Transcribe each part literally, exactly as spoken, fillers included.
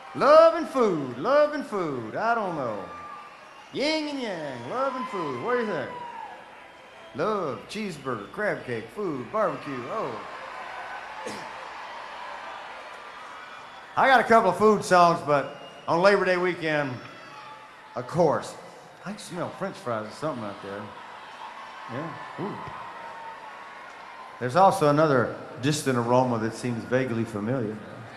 Love and food, love and food. I don't know. Yin and yang, love and food. What do you think? Love, cheeseburger, crab cake, food, barbecue. Oh. I got a couple of food songs, but on Labor Day weekend, of course, I can smell French fries or something out there. Yeah. Ooh. There's also another distant aroma that seems vaguely familiar.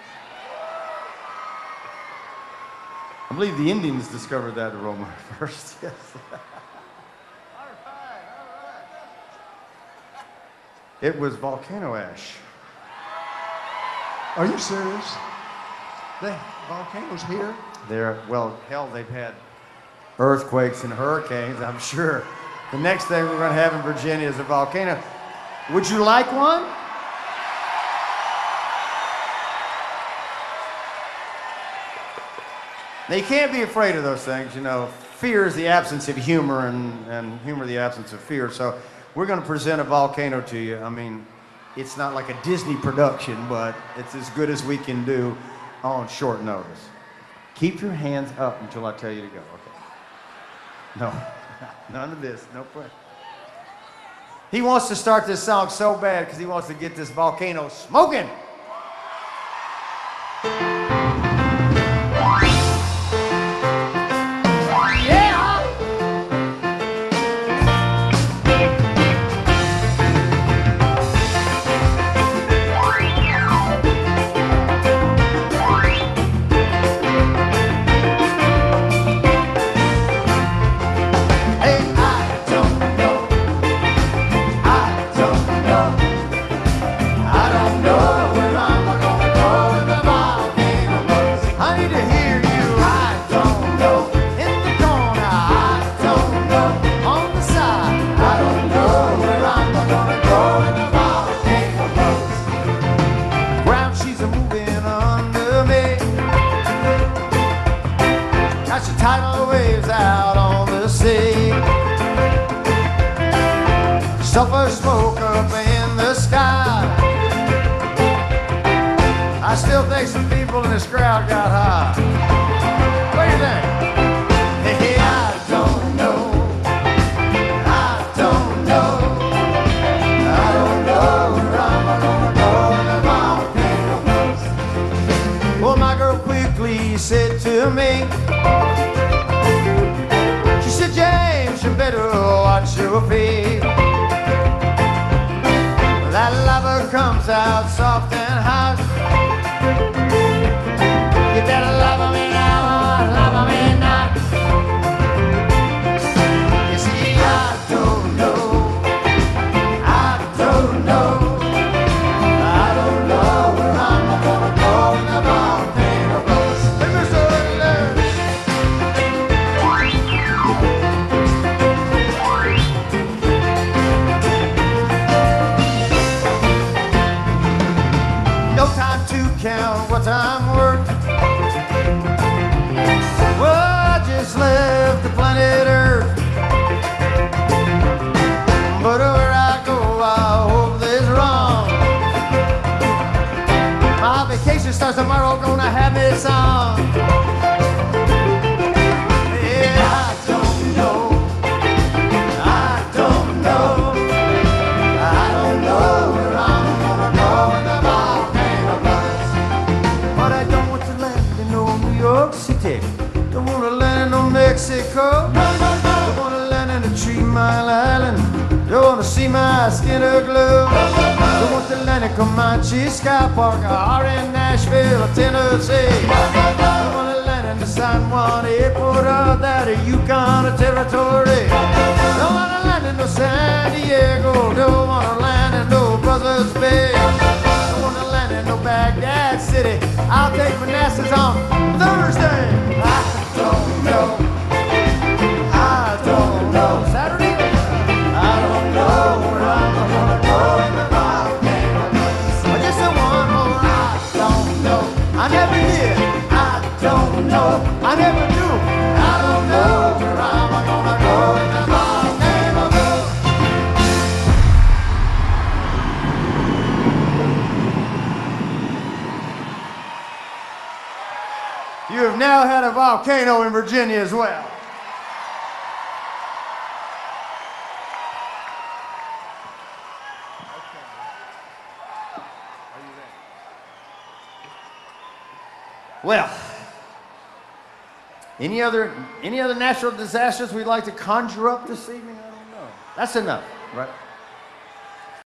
I believe the Indians discovered that aroma first, yes. All right, all right. It was volcano ash. Are you serious? The volcanoes here? They're, well, hell, they've had earthquakes and hurricanes, I'm sure. The next thing we're going to have in Virginia is a volcano. Would you like one? Now, you can't be afraid of those things, you know. Fear is the absence of humor, and, and humor the absence of fear. So we're going to present a volcano to you. I mean, it's not like a Disney production, but it's as good as we can do on short notice. Keep your hands up until I tell you to go, okay? No, none of this, no pressure. He wants to start this song so bad because he wants to get this volcano smoking. Tidal waves out on the sea. Sulfur smoke up in the sky. I still think some people in this crowd got high. What do you think? Hey, I don't know. I don't know. I don't know where I'm gonna go in the volcano. Well, my girl quickly said to me, you better watch your feet. That lava comes out soft and hot. You better love me now, love me not. You see, I don't know, I don't know, I don't know where I'm gonna go in the volcano goes. Let me show you love. Count what I'm worth. Well, I just left the planet Earth, but where I go, I hope this wrong. My vacation starts tomorrow, gonna have me some. Yeah, I don't know. I don't know. I don't know where I'm gonna go in the New York City. Don't wanna land in no Mexico. Don't wanna land in a Three Mile Island. Don't wanna see my skin aglow. Don't want to land in Comanche Sky Park or in Nashville, Tennessee. Don't wanna land in the San Juan Airport or that of Yukon Territory. Don't wanna land in no San Diego. Don't wanna land in no Buzzards Bay. Don't wanna land in no Baghdad City. I'll take Manassas on Thursday. I don't know. I don't know. Saturday? I don't know where I'm gonna go in the volcano. I just said one more. I don't know. I never did. I don't know. I never do. I don't know where I'm gonna go You have now had a volcano in Virginia as well. Well, any other any other natural disasters we'd like to conjure up this evening? I don't know. That's enough, right?